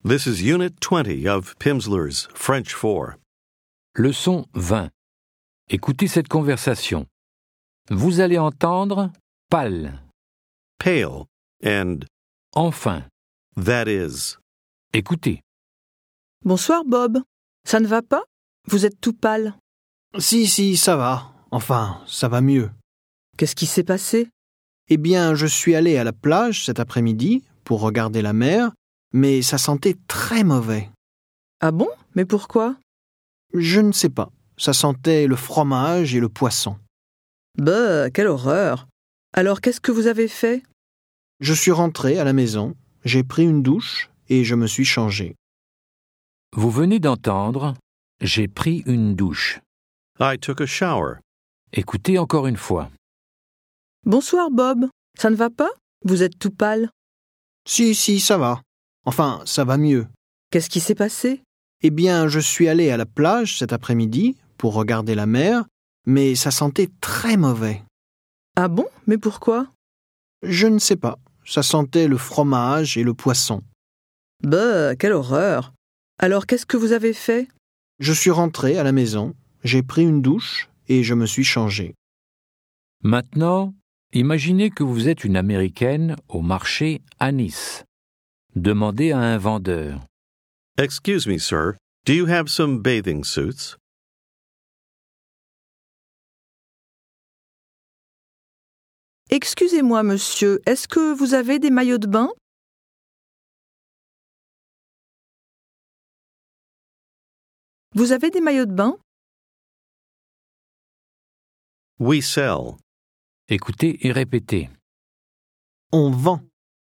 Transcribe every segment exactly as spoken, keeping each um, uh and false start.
This is Unit twenty of Pimsleur's French four. Leçon vingt. Écoutez cette conversation. Vous allez entendre « pâle »,« Pale and enfin ». that is. Écoutez. Bonsoir Bob. Ça ne va pas? Vous êtes tout pâle. Si, si, ça va. Enfin, ça va mieux. Qu'est-ce qui s'est passé? Eh bien, je suis allé à la plage cet après-midi pour regarder la mer, mais ça sentait très mauvais. Ah bon? Mais pourquoi? Je ne sais pas. Ça sentait le fromage et le poisson. Bah, quelle horreur! Alors qu'est-ce que vous avez fait? Je suis rentré à la maison, j'ai pris une douche et je me suis changé. Vous venez d'entendre « j'ai pris une douche I took a shower. ». Écoutez encore une fois. Bonsoir Bob. Ça ne va pas? Vous êtes tout pâle. Si, si, ça va. Enfin, ça va mieux. Qu'est-ce qui s'est passé? Eh bien, je suis allé à la plage cet après-midi pour regarder la mer, mais ça sentait très mauvais. Ah bon? Mais pourquoi? Je ne sais pas. Ça sentait le fromage et le poisson. Bah, quelle horreur! Alors qu'est-ce que vous avez fait? Je suis rentré à la maison, j'ai pris une douche et je me suis changé. Maintenant, imaginez que vous êtes une Américaine au marché à Nice. Demandez à un vendeur. Excuse me, sir. Do you have some bathing suits? Excusez-moi, monsieur, est-ce que vous avez des maillots de bain? Vous avez des maillots de bain? We sell. Écoutez et répétez. On vend.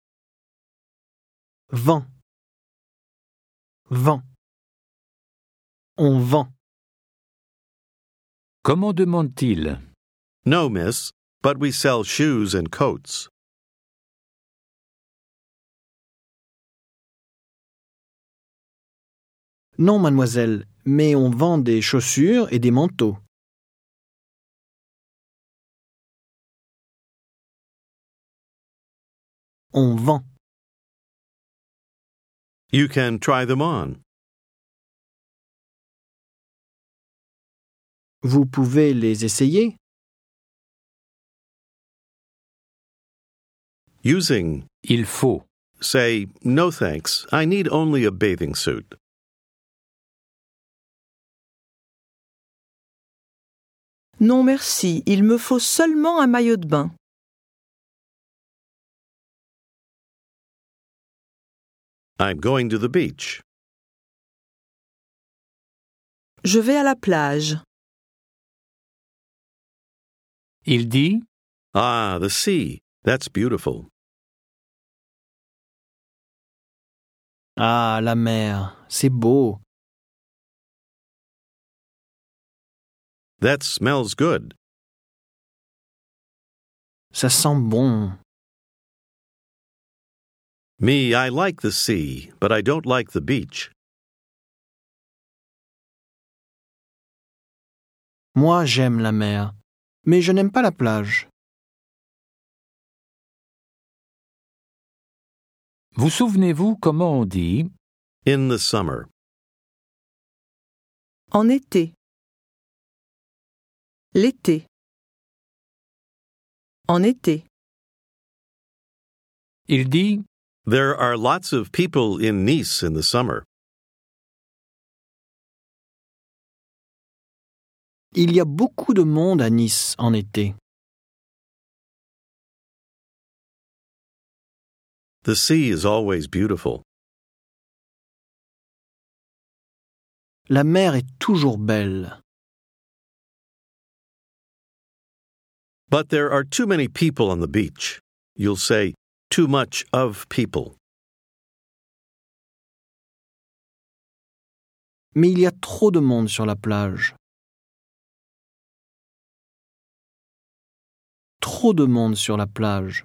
Vend. Vend. On vend. Comment demande-t-il? No, miss, but we sell shoes and coats. Non, mademoiselle, mais on vend des chaussures et des manteaux. On vend. You can try them on. Vous pouvez les essayer. Using, Il faut. say, no thanks, I need only a bathing suit. Non merci, il me faut seulement un maillot de bain. I'm going to the beach. Je vais à la plage. Il dit Ah, the sea. That's beautiful. Ah, la mer, c'est beau. That smells good. Ça sent bon. Me, I like the sea, but I don't like the beach. Moi, j'aime la mer, mais je n'aime pas la plage. Vous souvenez-vous comment on dit In the summer. En été. L'été. En été. Il dit There are lots of people in Nice in the summer. Il y a beaucoup de monde à Nice en été. The sea is always beautiful. La mer est toujours belle. But there are too many people on the beach. You'll say, too much of people. Mais il y a trop de monde sur la plage. Trop de monde sur la plage.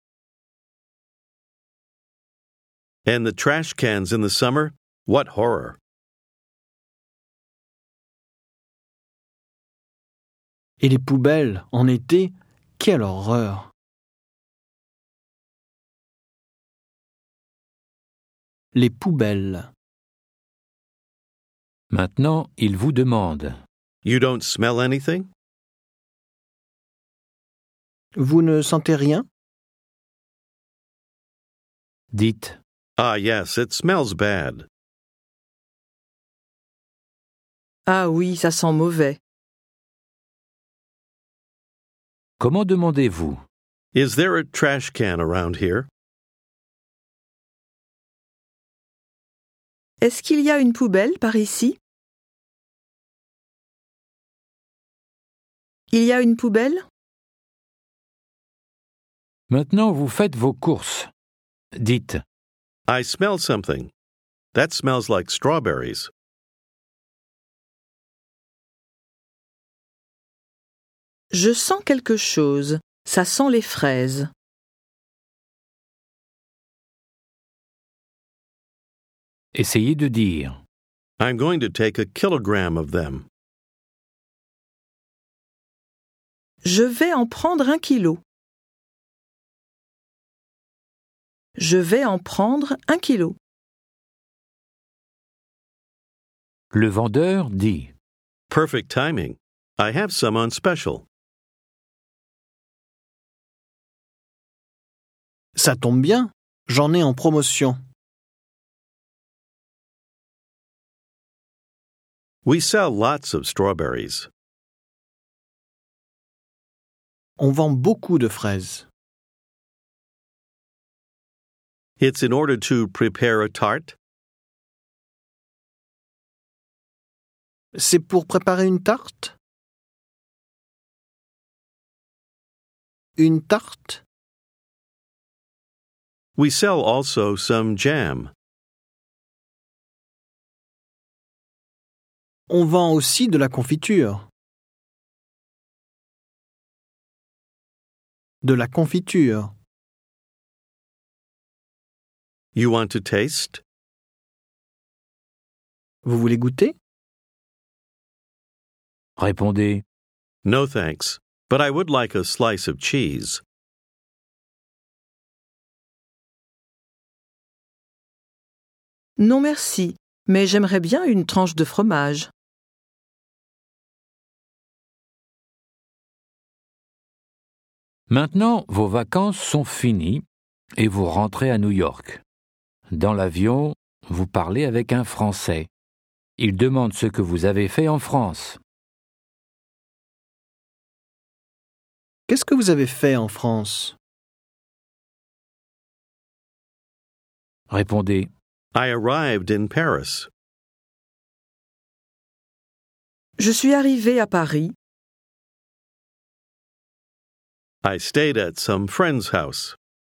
And the trash cans in the summer? What horror. Et les poubelles, en été, quelle horreur! Les poubelles. Maintenant, il vous demande. You don't smell anything? Vous ne sentez rien? Dites. Ah, yes, it smells bad. Ah oui, ça sent mauvais. Comment demandez-vous? Is there a trash can around here? Est-ce qu'il y a une poubelle par ici? Il y a une poubelle? Maintenant, vous faites vos courses. Dites. I smell something. That smells like strawberries. Je sens quelque chose. Ça sent les fraises. Essayez de dire. I'm going to take a kilogram of them. Je vais en prendre un kilo. Je vais en prendre un kilo. Le vendeur dit. Perfect timing. I have some on special. Ça tombe bien, j'en ai en promotion. We sell lots of strawberries. On vend beaucoup de fraises. It's in order to prepare a tart. C'est pour préparer une tarte? Une tarte? We sell also some jam. On vend aussi de la confiture. De la confiture. You want to taste? Vous voulez goûter? Répondez. No thanks, but I would like a slice of cheese. Non merci, mais j'aimerais bien une tranche de fromage. Maintenant, vos vacances sont finies et vous rentrez à New York. Dans l'avion, vous parlez avec un Français. Il demande ce que vous avez fait en France. Qu'est-ce que vous avez fait en France? Répondez. I arrived in Paris. Je suis arrivée à Paris. I stayed at some friend's house.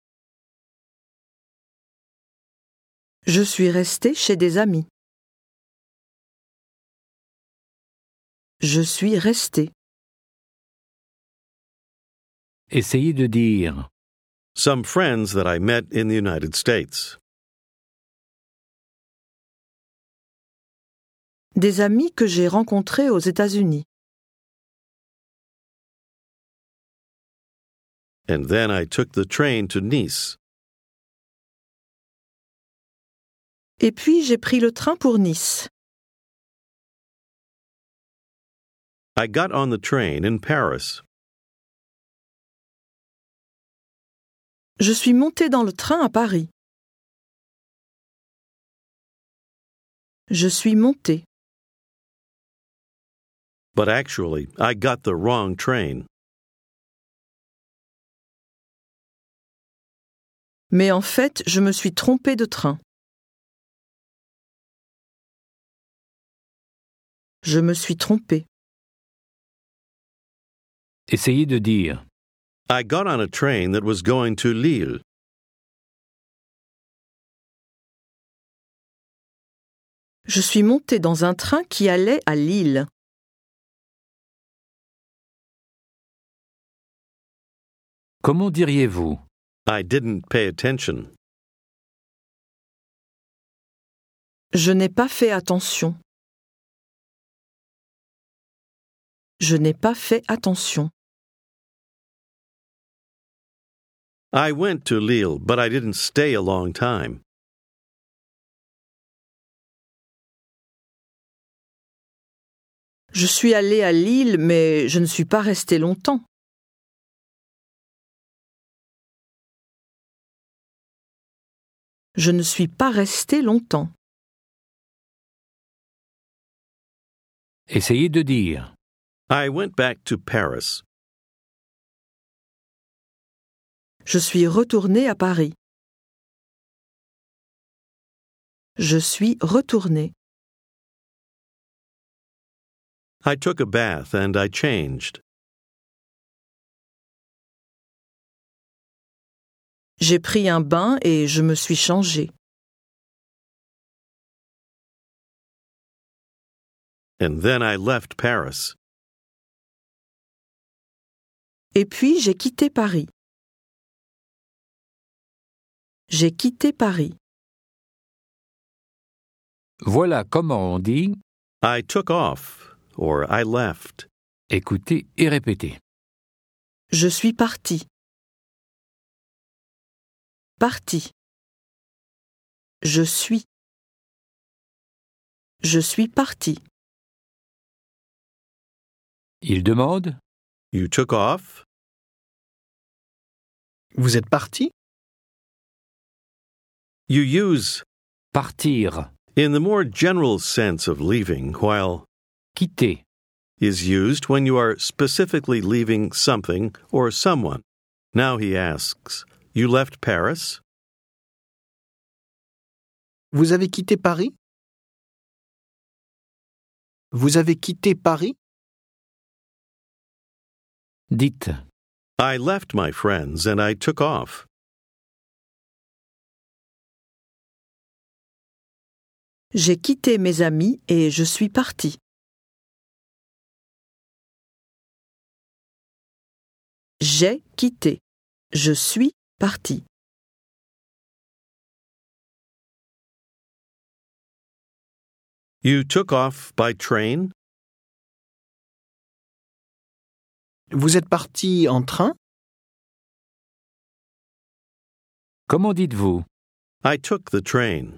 Je suis restée chez des amis. Je suis restée. Essayez de dire. Some friends that I met in the United States. Des amis que j'ai rencontrés aux États-Unis. And then I took the train to Nice. Et puis j'ai pris le train pour Nice. I got on the train in Paris. Je suis montée dans le train à Paris. Je suis montée. But actually, I got the wrong train. Mais en fait, je me suis trompée de train. Je me suis trompée. Essayez de dire. I got on a train that was going to Lille. Je suis montée dans un train qui allait à Lille. Comment diriez-vous? I didn't pay attention. Je n'ai pas fait attention. Je n'ai pas fait attention. I went to Lille, but I didn't stay a long time. Je suis allée à Lille, mais je ne suis pas restée longtemps. Je ne suis pas restée longtemps. Essayez de dire. I went back to Paris. Je suis retournée à Paris. Je suis retournée. I took a bath and I changed. J'ai pris un bain et je me suis changée. And then I left Paris. Et puis j'ai quitté Paris. J'ai quitté Paris. Voilà comment on dit. I took off, or I left. Écoutez et répétez. Je suis partie. Partie. Je suis. Je suis partie. Il demande. You took off? Vous êtes parti? You use Partir. in the more general sense of leaving, while Quitter. is used when you are specifically leaving something or someone. Now he asks, you left Paris? Vous avez quitté Paris? Vous avez quitté Paris? Dites. I left my friends and I took off. J'ai quitté mes amis et je suis partie. J'ai quitté. Je suis partie. You took off by train? Vous êtes parti en train? Comment dites-vous? I took the train.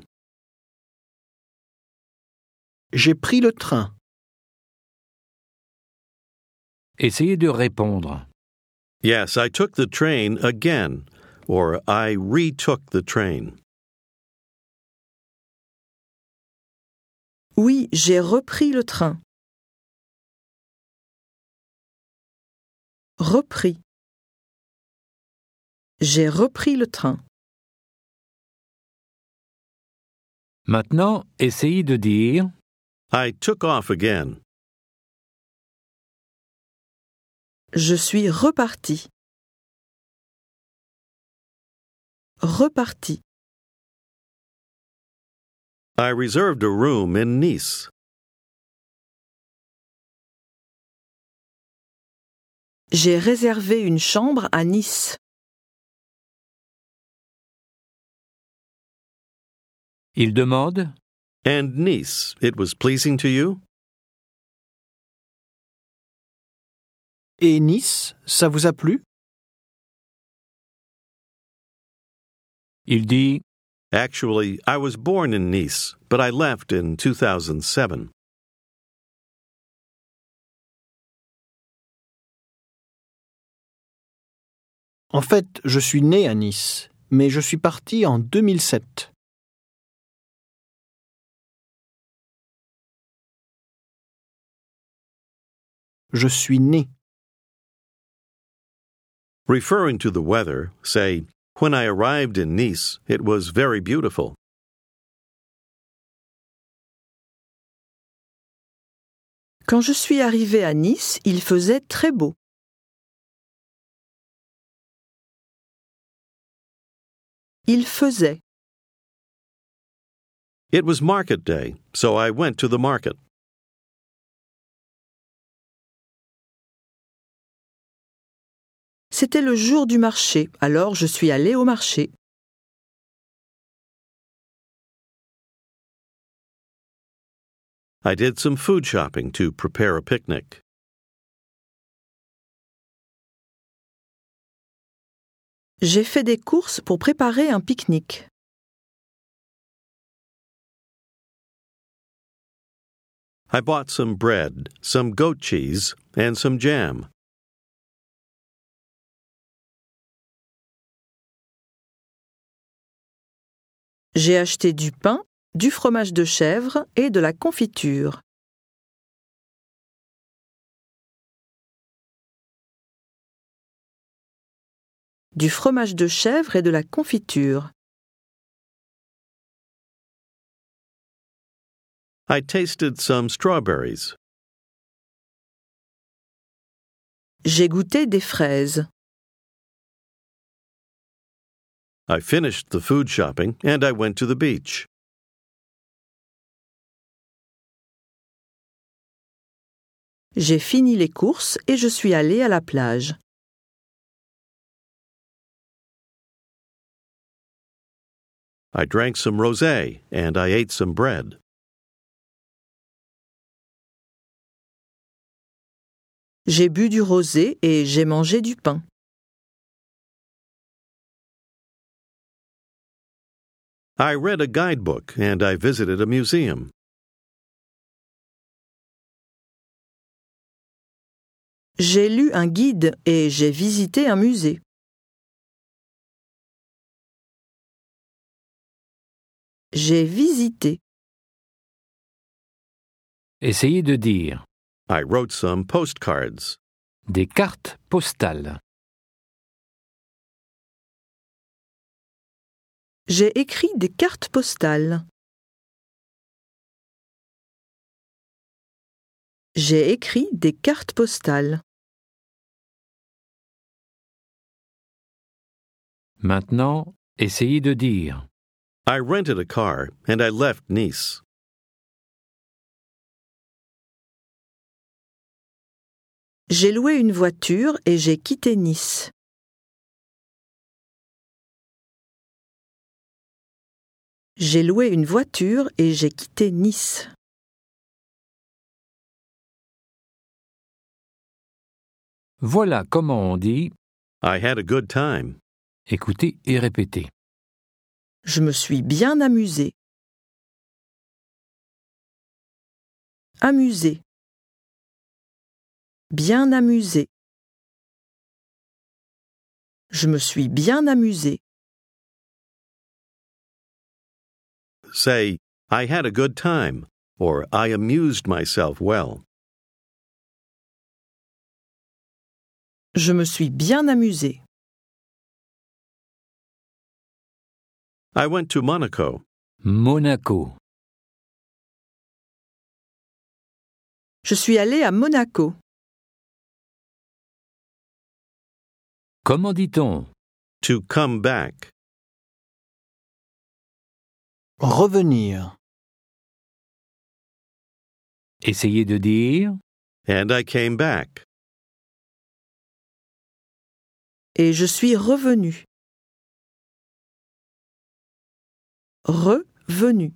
J'ai pris le train. Essayez de répondre. Yes, I took the train again, or I retook the train. Oui, j'ai repris le train. Repris. J'ai repris le train. Maintenant, essayez de dire. I took off again. Je suis reparti. Reparti. I reserved a room in Nice. J'ai réservé une chambre à Nice. Il demande. And Nice, it was pleasing to you? Et Nice, ça vous a plu? Il dit. Actually, I was born in Nice, but I left in two thousand seven. En fait, je suis né à Nice, mais je suis parti en deux mille sept. Je suis né. Referring to the weather, say, when I arrived in Nice, it was very beautiful. Quand je suis arrivée à Nice, il faisait très beau. Il faisait. It was market day, so I went to the market. C'était le jour du marché, alors je suis allée au marché. I did some food shopping to prepare a picnic. J'ai fait des courses pour préparer un pique-nique. I bought some bread, some goat cheese, and some jam. J'ai acheté du pain, du fromage de chèvre et de la confiture. Du fromage de chèvre et de la confiture. I tasted some strawberries. J'ai goûté des fraises. I finished the food shopping and I went to the beach. J'ai fini les courses et je suis allé à la plage. I drank some rosé and I ate some bread. J'ai bu du rosé et j'ai mangé du pain. I read a guidebook and I visited a museum. J'ai lu un guide et j'ai visité un musée. J'ai visité. Essayez de dire I wrote some postcards. des cartes postales. J'ai écrit des cartes postales. J'ai écrit des cartes postales. Maintenant, essayez de dire I rented a car and I left Nice. J'ai loué une voiture et j'ai quitté Nice. J'ai loué une voiture et j'ai quitté Nice. voilà comment on dit. I had a good time. Écoutez et répétez. Je me suis bien amusé. Amusé. Bien amusé. Je me suis bien amusé. Say, I had a good time, or I amused myself well. Je me suis bien amusé. I went to Monaco. Monaco. Je suis allé à Monaco. Comment dit-on To come back. Revenir. Essayez de dire And I came back. Et je suis revenu. Revenu.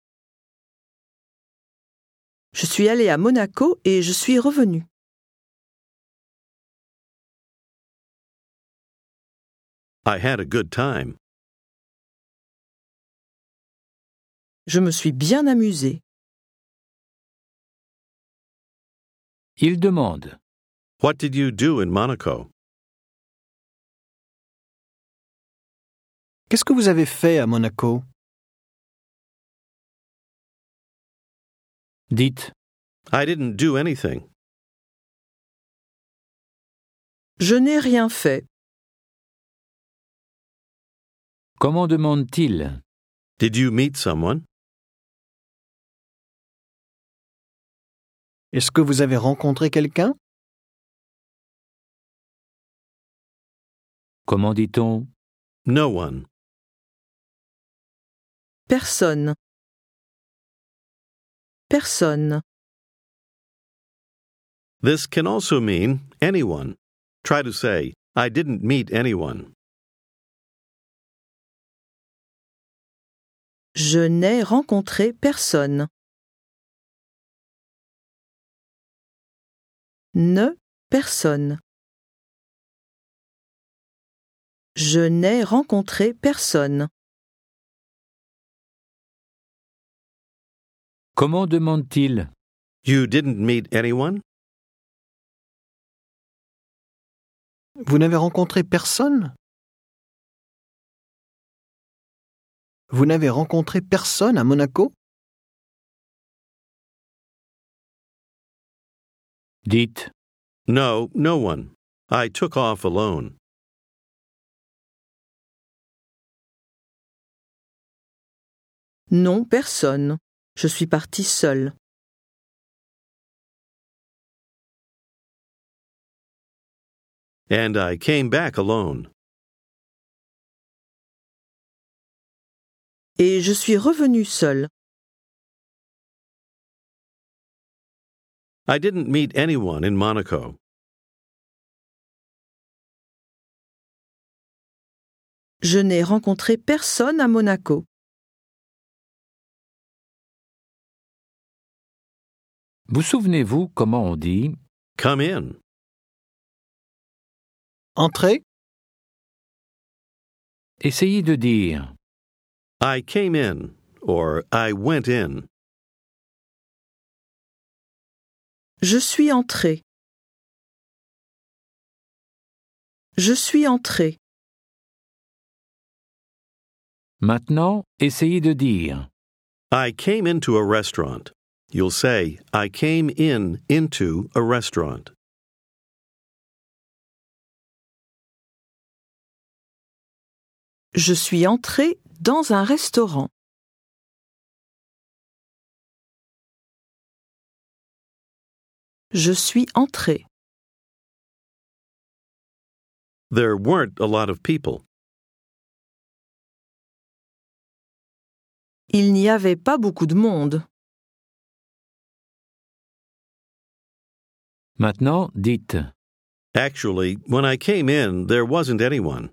Je suis allé à Monaco et je suis revenu. I had a good time. Je me suis bien amusé. Il demande. What did you do in Monaco? Qu'est-ce que vous avez fait à Monaco? Dites. I didn't do anything. Je n'ai rien fait. Comment demande-t-il Did you meet someone? Est-ce que vous avez rencontré quelqu'un? Comment dit-on No one. Personne. Personne. This can also mean anyone. Try to say, I didn't meet anyone. Je n'ai rencontré personne. Ne personne. Je n'ai rencontré personne. Comment demande-t-il You didn't meet anyone? Vous n'avez rencontré personne? Vous n'avez rencontré personne à Monaco? Dites No, no one. I took off alone. Non, personne. Je suis partie seule. And I came back alone. Et je suis revenue seule. I didn't meet anyone in Monaco. Je n'ai rencontré personne à Monaco. Vous souvenez-vous comment on dit Come in. Entrez? Essayez de dire I came in, or I went in. Je suis entrée. Je suis entrée. Maintenant, essayez de dire I came into a restaurant. You'll say, I came in into a restaurant. Je suis entrée dans un restaurant. Je suis entrée. There weren't a lot of people. Il n'y avait pas beaucoup de monde. Maintenant, dites Actually, when I came in, there wasn't anyone.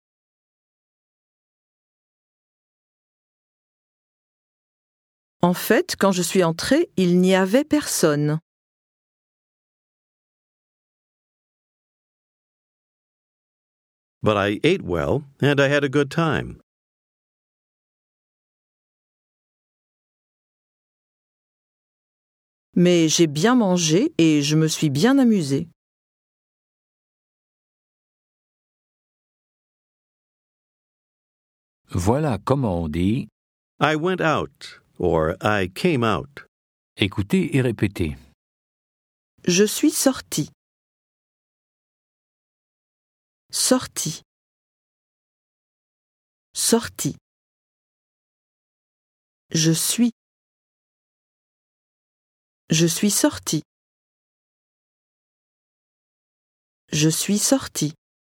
En fait, quand je suis entrée, il n'y avait personne. But I ate well, and I had a good time. Mais j'ai bien mangé et je me suis bien amusée. voilà comment on dit. I went out, or I came out. Écoutez et répétez. Je suis sortie. Sortie. Sortie. Je suis. Je suis sortie. Je suis sortie.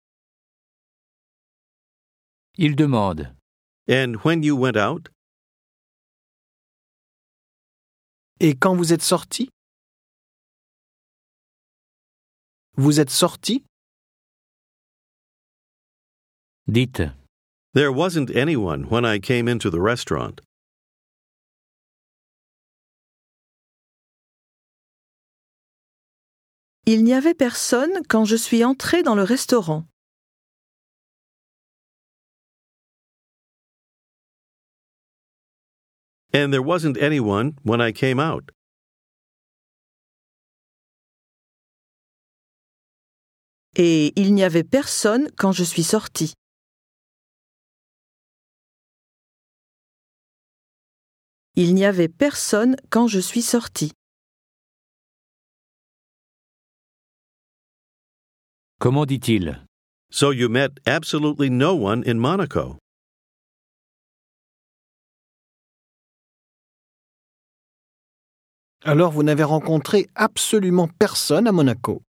Il demande. And when you went out? Et quand vous êtes sorti? Vous êtes sorti? Dites. There wasn't anyone when I came into the restaurant. Il n'y avait personne quand je suis entrée dans le restaurant. And there wasn't anyone when I came out. Et il n'y avait personne quand je suis sortie. Il n'y avait personne quand je suis sortie. Comment dit-il? So you met absolutely no one in Monaco. Alors vous n'avez rencontré absolument personne à Monaco.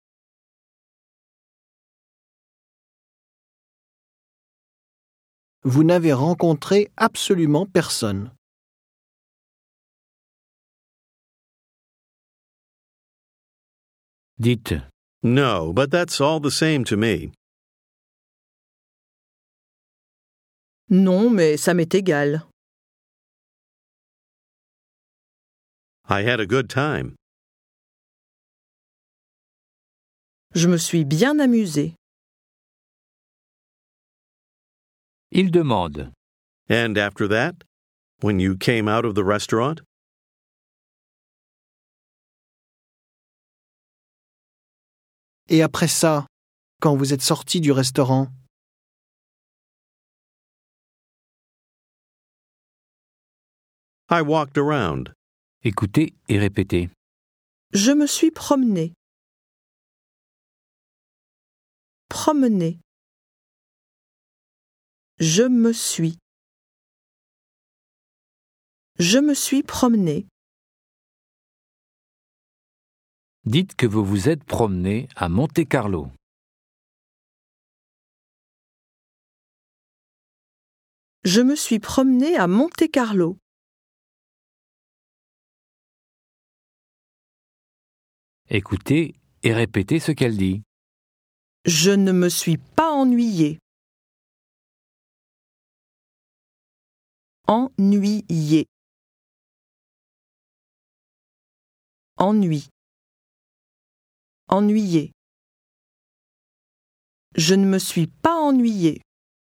Vous n'avez rencontré absolument personne. Dites. No, but that's all the same to me. Non, mais ça m'est égal. I had a good time. Je me suis bien amusée. Il demande. And after that, when you came out of the restaurant? Et après ça, quand vous êtes sorti du restaurant? I walked around. Écoutez et répétez. Je me suis promené. Promener. Je me suis. Je me suis promené. Dites que vous vous êtes promené à Monte-Carlo. Je me suis promené à Monte-Carlo. Écoutez et répétez ce qu'elle dit. Je ne me suis pas ennuyé. Ennuyé. Ennui. Ennuyé. Je ne me suis pas ennuyé.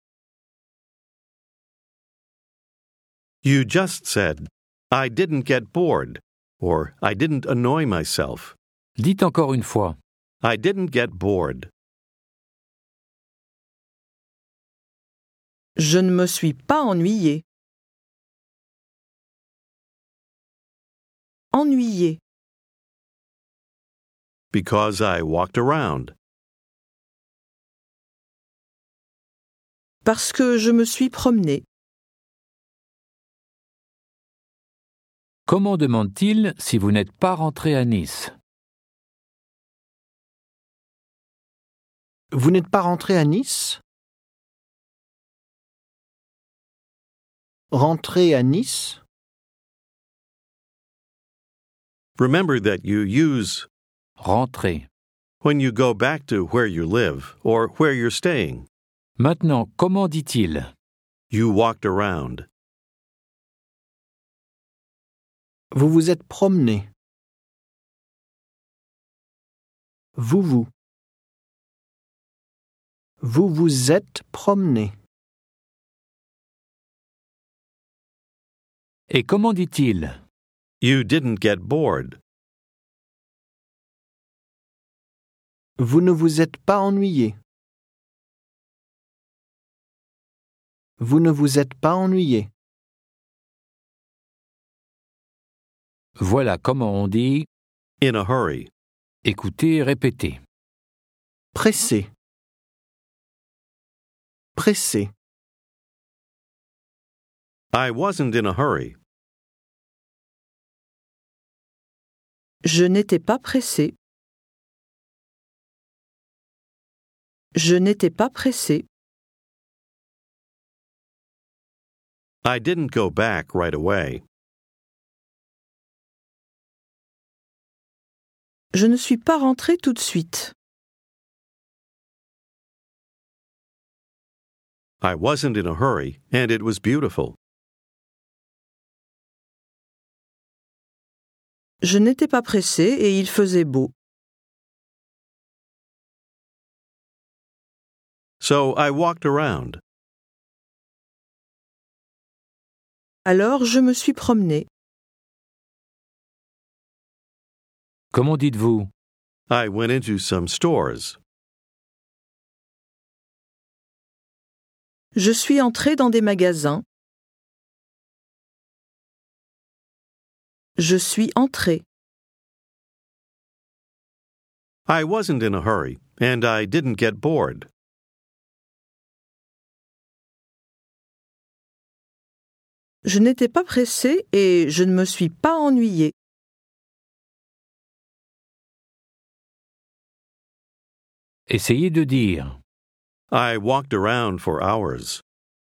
You just said, I didn't get bored, or I didn't annoy myself. Dites encore une fois. I didn't get bored. Je ne me suis pas ennuyé. Ennuyé. Because I walked around. Parce que je me suis promené. Comment demande-t-il si vous n'êtes pas rentré à Nice? Vous n'êtes pas rentré à Nice? Rentrer à Nice? Remember that you use Rentrer. when you go back to where you live or where you're staying. Maintenant, comment dit-il? You walked around. Vous vous êtes promené. Vous vous. Vous vous êtes promené. Et comment dit-il? You didn't get bored. Vous ne vous êtes pas ennuyé. Vous ne vous êtes pas ennuyé. Voilà comment on dit. In a hurry. Écoutez et répétez. Pressé. Pressé. I wasn't in a hurry. Je n'étais pas pressé. Je n'étais pas pressé. I didn't go back right away. Je ne suis pas rentré tout de suite. I wasn't in a hurry, and it was beautiful. Je n'étais pas pressé et il faisait beau. So I walked around. Alors je me suis promené. Comment dites-vous? I went into some stores. Je suis entré dans des magasins. Je suis entré. I wasn't in a hurry, and I didn't get bored. Je n'étais pas pressé et je ne me suis pas ennuyé. Essayez de dire. I walked around for hours.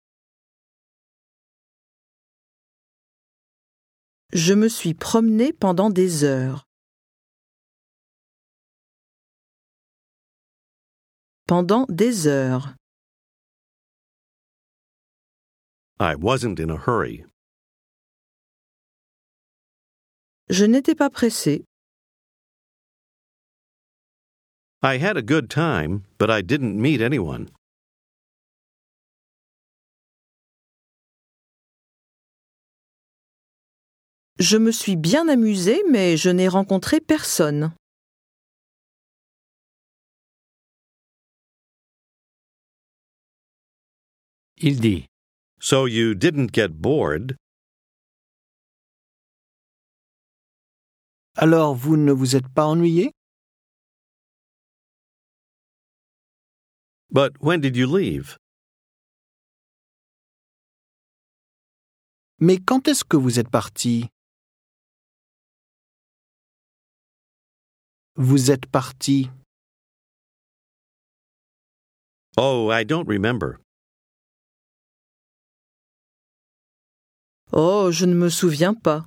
Je me suis promené pendant des heures. Pendant des heures. I wasn't in a hurry. Je n'étais pas pressé. I had a good time, but I didn't meet anyone. Je me suis bien amusé, mais je n'ai rencontré personne. Il dit So you didn't get bored, Alors vous ne vous êtes pas ennuyé? but when did you leave? Mais quand est-ce que vous êtes parti? Vous êtes parti. Oh, I don't remember. Oh, je ne me souviens pas.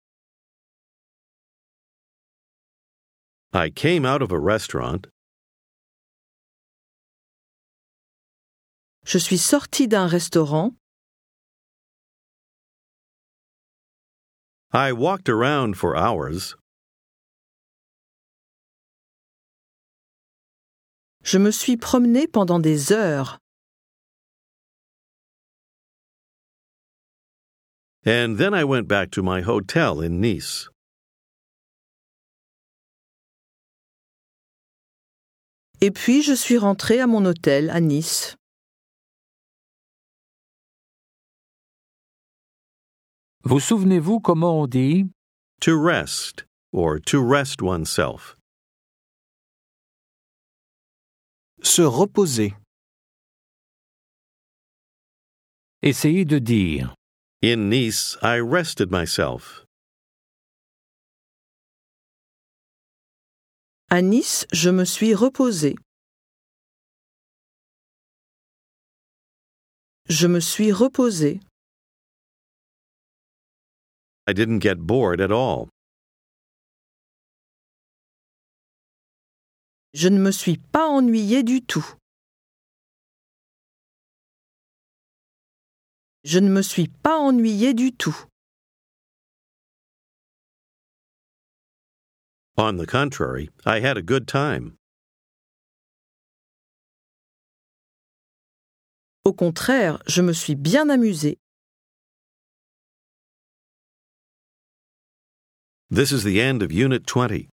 I came out of a restaurant. Je suis sortie d'un restaurant. I walked around for hours. Je me suis promenée pendant des heures. And then I went back to my hotel in Nice. Et puis je suis rentrée à mon hôtel à Nice. Vous souvenez-vous comment on dit To rest, or to rest oneself. Se reposer. Essayez de dire In Nice, I rested myself. À Nice, je me suis reposée. Je me suis reposée. I didn't get bored at all. Je ne me suis pas ennuyée du tout. Je ne me suis pas ennuyée du tout. On the contrary, I had a good time. Au contraire, je me suis bien amusée. This is the end of Unit twenty.